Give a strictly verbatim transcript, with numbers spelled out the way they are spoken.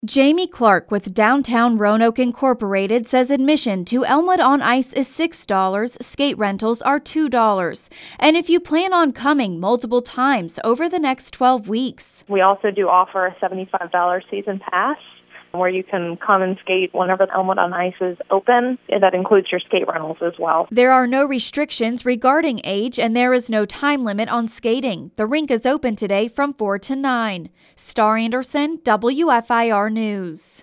Jamie Clark with Downtown Roanoke Incorporated says admission to Elmwood on Ice is six dollars, skate rentals are two dollars. And if you plan on coming multiple times over the next twelve weeks. We also do offer a seventy-five dollars season pass where you can come and skate whenever Elmwood on Ice is open. That includes your skate rentals as well. There are no restrictions regarding age and there is no time limit on skating. The rink is open today from four to nine. Star Anderson, W F I R News.